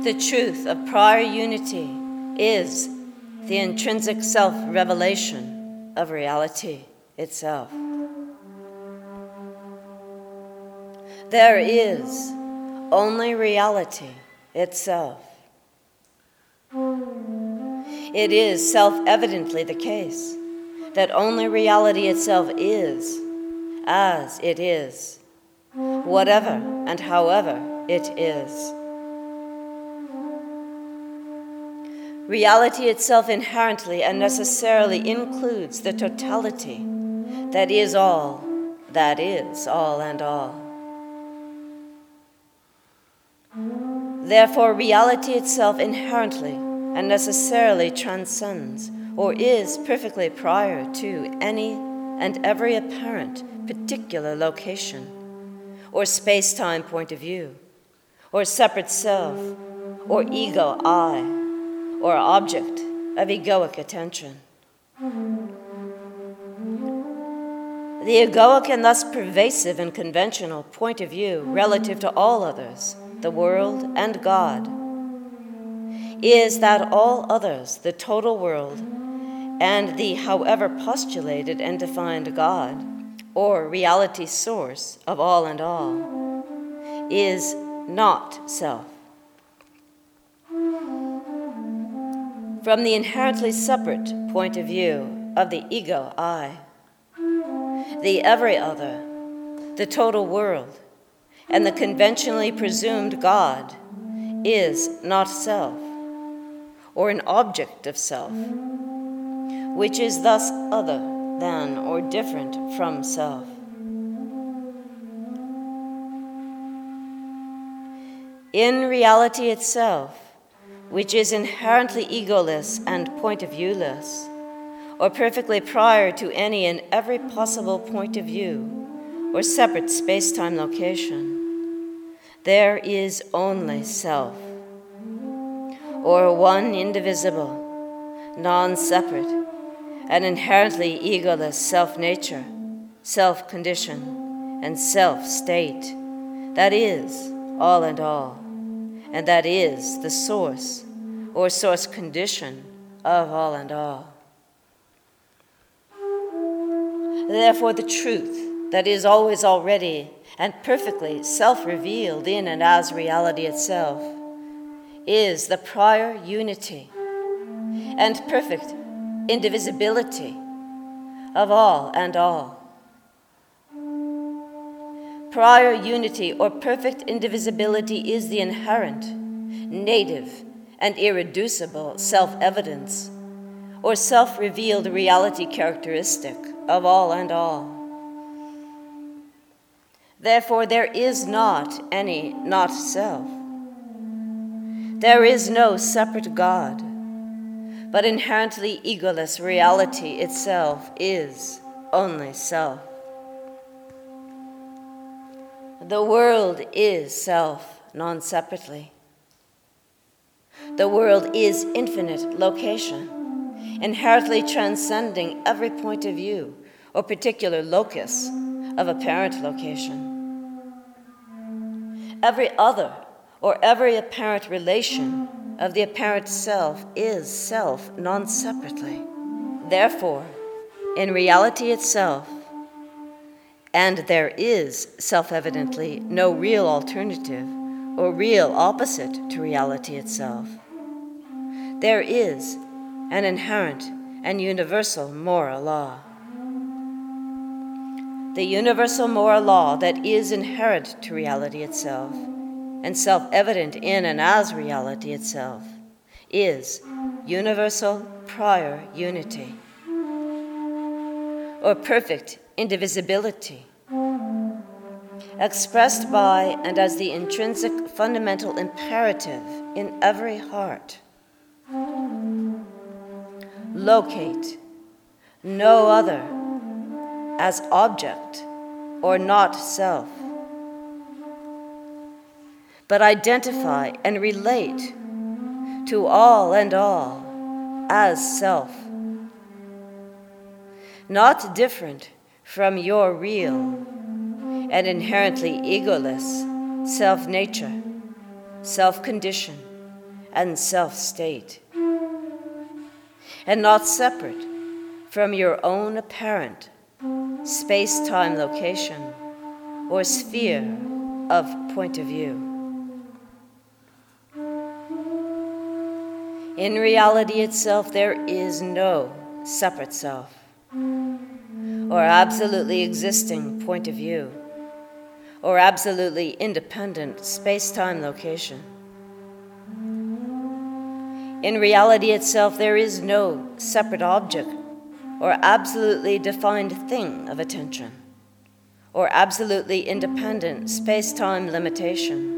The truth of prior unity is the intrinsic self-revelation of reality itself. There is only reality itself. It is self-evidently the case that only reality itself is as it is, whatever and however it is. Reality itself inherently and necessarily includes the totality that is all and all. Therefore, reality itself inherently and necessarily transcends or is perfectly prior to any and every apparent particular location or space-time point of view or separate self or ego I or object of egoic attention. The egoic and thus pervasive and conventional point of view relative to all others, the world and God, is that all others, the total world, and the however postulated and defined God, or reality source of all and all, is not self. From the inherently separate point of view of the ego I, the every other, the total world, and the conventionally presumed God is not self, or an object of self, which is thus other than or different from self. In reality itself, which is inherently egoless and point of viewless, or perfectly prior to any and every possible point of view or separate space-time location, there is only self, or one indivisible, non-separate, and inherently egoless self-nature, self-condition, and self-state that is all and all, and that is the source or source condition of all and all. Therefore, the truth that is always already and perfectly self-revealed in and as reality itself is the prior unity and perfect indivisibility of all and all. Prior unity or perfect indivisibility is the inherent, native, and irreducible self-evidence or self-revealed reality characteristic of all and all. Therefore, there is not any not self. There is no separate God, but inherently egoless reality itself is only self. The world is self, non-separately. The world is infinite location, inherently transcending every point of view or particular locus of apparent location. Every other or every apparent relation of the apparent self is self non-separately. Therefore, in reality itself, and there is self-evidently no real alternative or real opposite to reality itself, there is an inherent and universal moral law. The universal moral law that is inherent to reality itself and self-evident in and as reality itself is universal prior unity, or perfect indivisibility, expressed by and as the intrinsic fundamental imperative in every heart. Locate no other as object or not self, but identify and relate to all and all as self, not different from your real and inherently egoless self-nature, self-condition, and self-state, and not separate from your own apparent space-time location or sphere of point of view. In reality itself, there is no separate self or absolutely existing point of view or absolutely independent space-time location. In reality itself, there is no separate object or absolutely defined thing of attention or absolutely independent space-time limitation.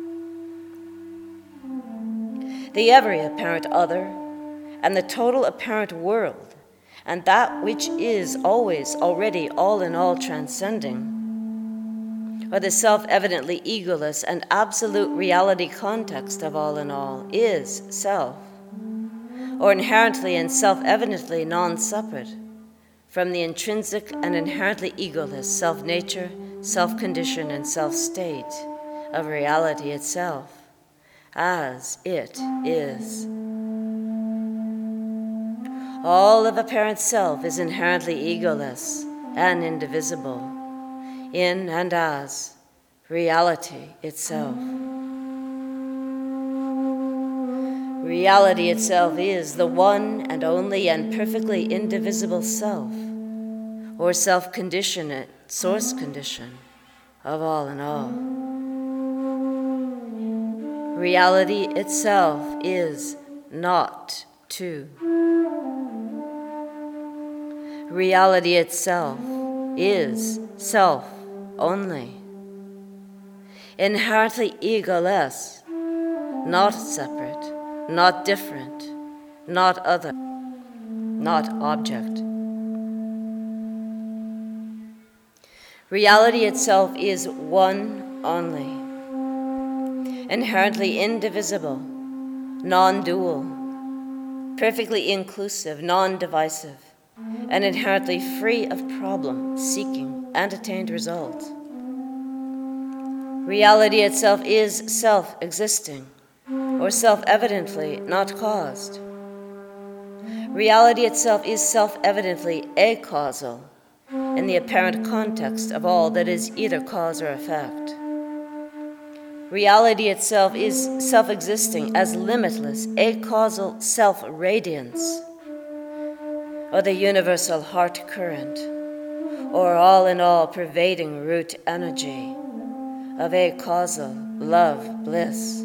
The every apparent other and the total apparent world and that which is always already all in all transcending, or the self-evidently egoless and absolute reality context of all in all, is self, or inherently and self-evidently non-separate from the intrinsic and inherently egoless self-nature, self-condition, and self-state of reality itself, as it is. All of apparent self is inherently egoless and indivisible, in and as reality itself. Reality itself is the one and only and perfectly indivisible self, or self-conditionate source condition of all in all. Reality itself is not two. Reality itself is self only, inherently egoless, not separate, not different, not other, not object. Reality itself is one only, inherently indivisible, non-dual, perfectly inclusive, non-divisive, and inherently free of problem, seeking, and attained result. Reality itself is self-existing, or self-evidently not caused. Reality itself is self-evidently acausal in the apparent context of all that is either cause or effect. Reality itself is self-existing as limitless acausal self-radiance, or the universal heart current, or all-in-all pervading root energy of acausal love bliss.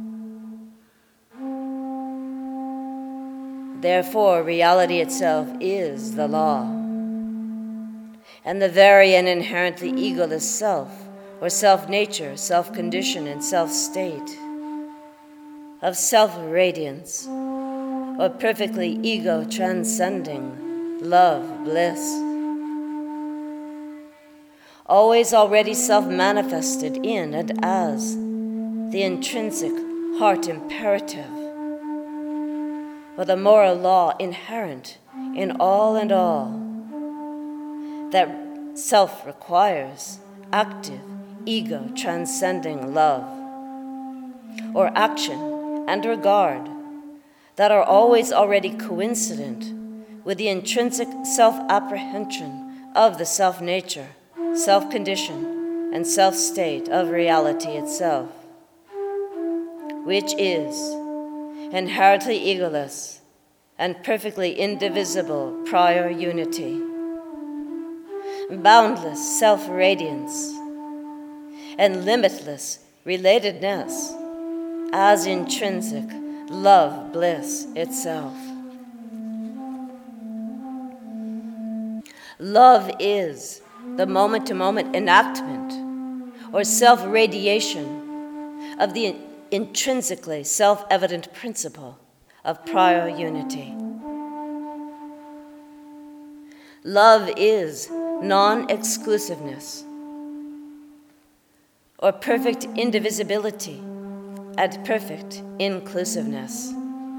Therefore, reality itself is the law, and the very and inherently egoless self, or self-nature, self-condition, and self-state of self-radiance, or perfectly ego-transcending love bliss, always already self-manifested in and as the intrinsic heart imperative, or the moral law inherent in all and all, that self requires active, ego-transcending love, or action and regard that are always already coincident with the intrinsic self-apprehension of the self-nature, self-condition, and self-state of reality itself, which is inherently egoless and perfectly indivisible prior unity, boundless self-radiance, and limitless relatedness as intrinsic love bliss itself. Love is the moment-to-moment enactment or self-radiation of the intrinsically self-evident principle of prior unity. Love is non-exclusiveness, or perfect indivisibility and perfect inclusiveness.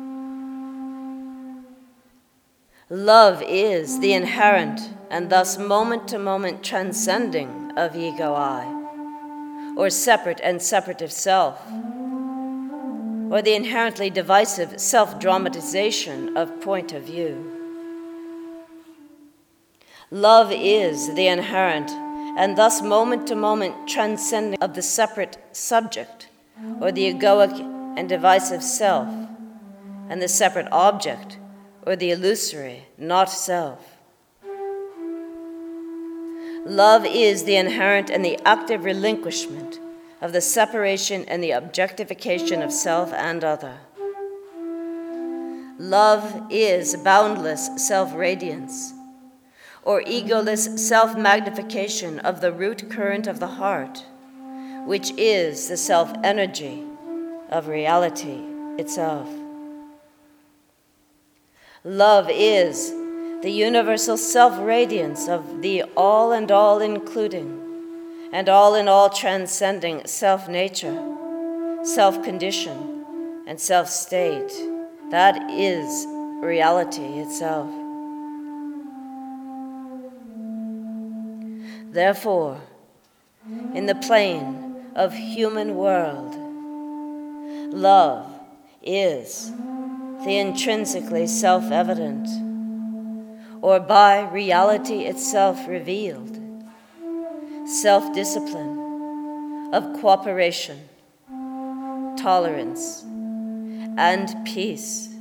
Love is the inherent and thus moment-to-moment transcending of ego-I, or separate and separative self, or the inherently divisive self-dramatization of point of view. Love is the inherent and thus moment-to-moment transcending of the separate subject, or the egoic and divisive self, and the separate object, or the illusory, not self. Love is the inherent and the active relinquishment of the separation and the objectification of self and other. Love is boundless self-radiance, or egoless self-magnification of the root current of the heart, which is the self-energy of reality itself. Love is the universal self-radiance of the all and all including and all in all transcending self-nature, self-condition, and self-state. That is reality itself. Therefore, in the plane of human world, love is the intrinsically self-evident, or by reality itself revealed, self-discipline of cooperation, tolerance, and peace